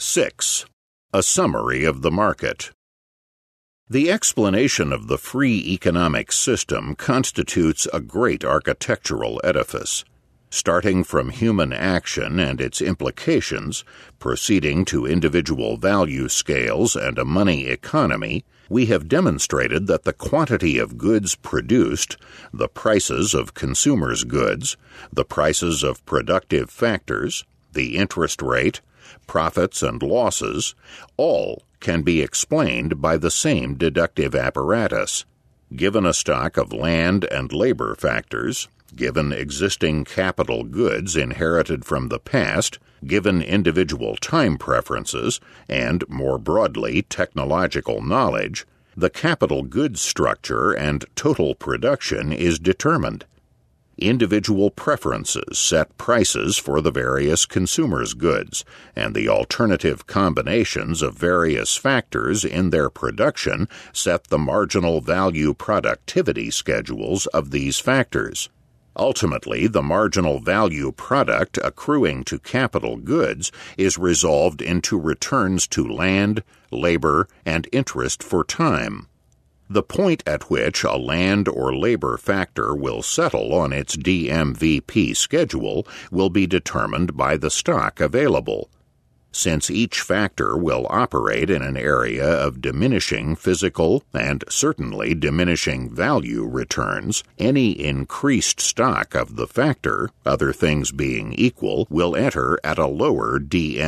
6. A summary of the market. The explanation of the free economic system constitutes a great architectural edifice. Starting from human action and its implications, proceeding to individual value scales and a money economy, we have demonstrated that the quantity of goods produced, the prices of consumers' goods, the prices of productive factors, the interest rate, profits and losses, all can be explained by the same deductive apparatus. Given a stock of land and labor factors, given existing capital goods inherited from the past, given individual time preferences, and, more broadly, technological knowledge, the capital goods structure and total production is determined. Individual preferences set prices for the various consumers' goods, and the alternative combinations of various factors in their production set the marginal value productivity schedules of these factors. Ultimately, the marginal value product accruing to capital goods is resolved into returns to land, labor, and interest for time. The point at which a land or labor factor will settle on its DMVP schedule will be determined by the stock available. Since each factor will operate in an area of diminishing physical and certainly diminishing value returns, any increased stock of the factor, other things being equal, will enter at a lower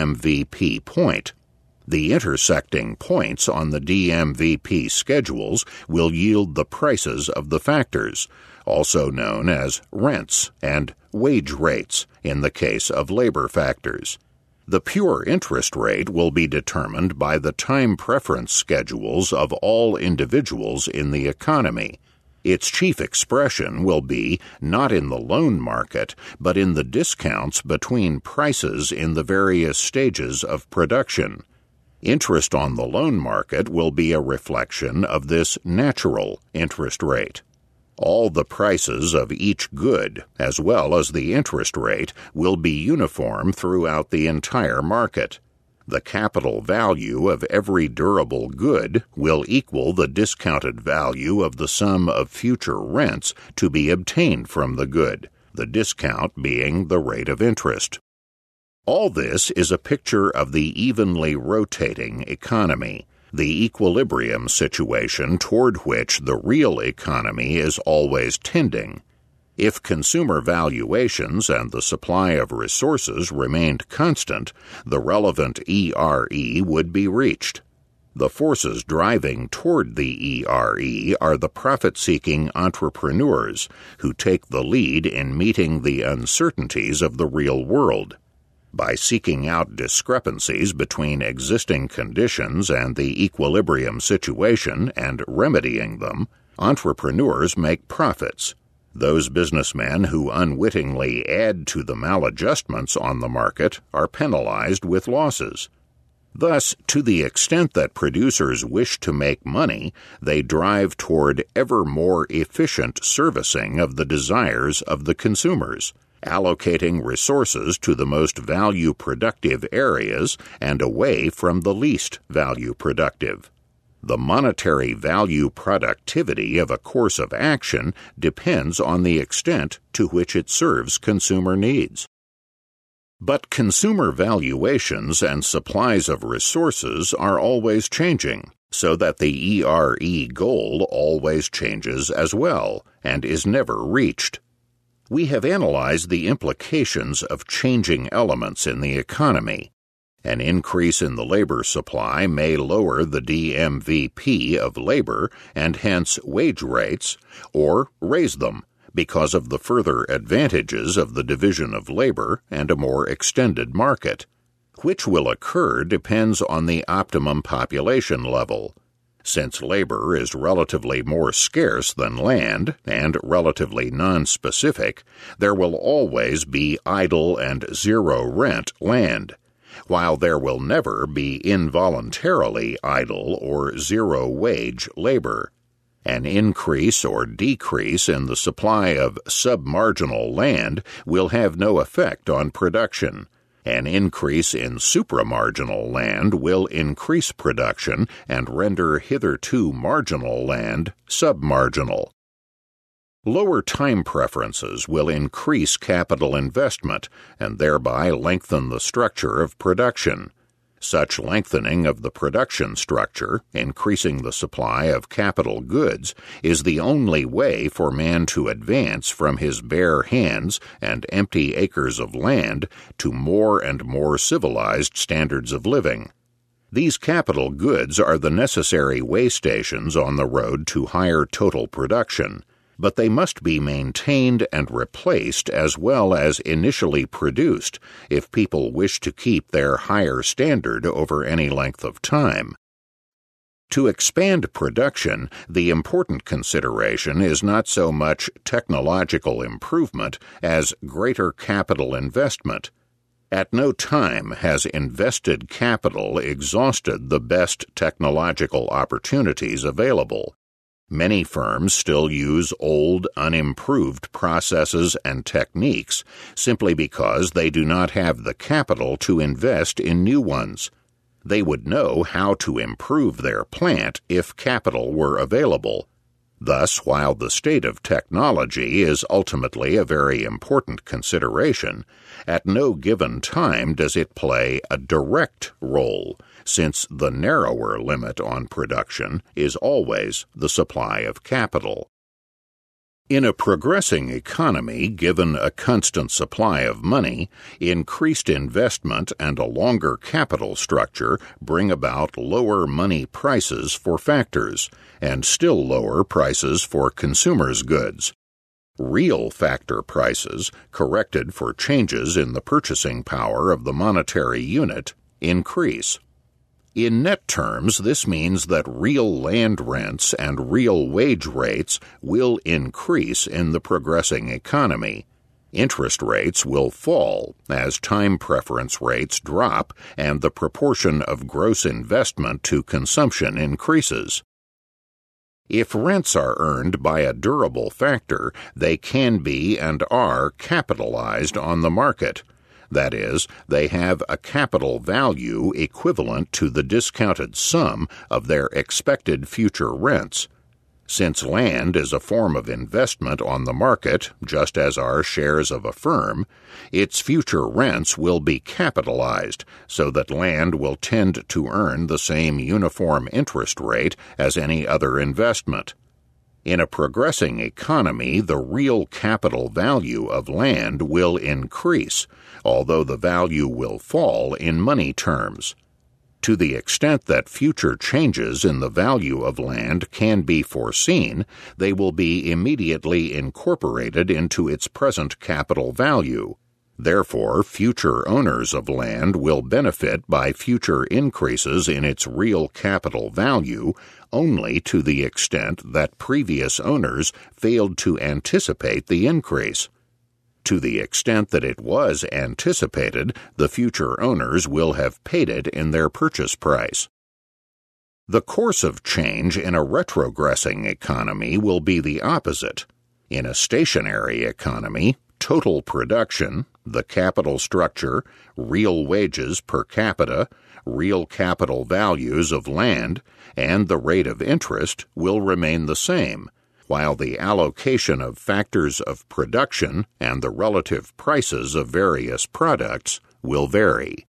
DMVP point. The intersecting points on the DMVP schedules will yield the prices of the factors, also known as rents and wage rates in the case of labor factors. The pure interest rate will be determined by the time preference schedules of all individuals in the economy. Its chief expression will be not in the loan market, but in the discounts between prices in the various stages of production. Interest on the loan market will be a reflection of this natural interest rate. All the prices of each good, as well as the interest rate, will be uniform throughout the entire market. The capital value of every durable good will equal the discounted value of the sum of future rents to be obtained from the good, the discount being the rate of interest. All this is a picture of the evenly rotating economy, the equilibrium situation toward which the real economy is always tending. If consumer valuations and the supply of resources remained constant, the relevant ERE would be reached. The forces driving toward the ERE are the profit-seeking entrepreneurs who take the lead in meeting the uncertainties of the real world. By seeking out discrepancies between existing conditions and the equilibrium situation and remedying them, entrepreneurs make profits. Those businessmen who unwittingly add to the maladjustments on the market are penalized with losses. Thus, to the extent that producers wish to make money, they drive toward ever more efficient servicing of the desires of the consumers, allocating resources to the most value-productive areas and away from the least value-productive. The monetary value productivity of a course of action depends on the extent to which it serves consumer needs. But consumer valuations and supplies of resources are always changing, so that the ERE goal always changes as well and is never reached. We have analyzed the implications of changing elements in the economy. An increase in the labor supply may lower the DMVP of labor and hence wage rates, or raise them because of the further advantages of the division of labor and a more extended market. Which will occur depends on the optimum population level. Since labor is relatively more scarce than land and relatively nonspecific, there will always be idle and zero-rent land, while there will never be involuntarily idle or zero-wage labor. An increase or decrease in the supply of submarginal land will have no effect on production. An increase in supramarginal land will increase production and render hitherto marginal land submarginal. Lower time preferences will increase capital investment and thereby lengthen the structure of production. Such lengthening of the production structure, increasing the supply of capital goods, is the only way for man to advance from his bare hands and empty acres of land to more and more civilized standards of living. These capital goods are the necessary way stations on the road to higher total production, but they must be maintained and replaced as well as initially produced if people wish to keep their higher standard over any length of time. To expand production, the important consideration is not so much technological improvement as greater capital investment. At no time has invested capital exhausted the best technological opportunities available. Many firms still use old, unimproved processes and techniques simply because they do not have the capital to invest in new ones. They would know how to improve their plant if capital were available. Thus, while the state of technology is ultimately a very important consideration, at no given time does it play a direct role, since the narrower limit on production is always the supply of capital. In a progressing economy, given a constant supply of money, increased investment and a longer capital structure bring about lower money prices for factors, and still lower prices for consumers' goods. Real factor prices, corrected for changes in the purchasing power of the monetary unit, increase. In net terms, this means that real land rents and real wage rates will increase in the progressing economy. Interest rates will fall as time preference rates drop and the proportion of gross investment to consumption increases. If rents are earned by a durable factor, they can be and are capitalized on the market. That is, they have a capital value equivalent to the discounted sum of their expected future rents. Since land is a form of investment on the market, just as are shares of a firm, its future rents will be capitalized so that land will tend to earn the same uniform interest rate as any other investment. In a progressing economy, the real capital value of land will increase, although the value will fall in money terms. To the extent that future changes in the value of land can be foreseen, they will be immediately incorporated into its present capital value. Therefore, future owners of land will benefit by future increases in its real capital value only to the extent that previous owners failed to anticipate the increase. To the extent that it was anticipated, the future owners will have paid it in their purchase price. The course of change in a retrogressing economy will be the opposite. In a stationary economy, total production, the capital structure, real wages per capita, real capital values of land, and the rate of interest will remain the same, while the allocation of factors of production and the relative prices of various products will vary.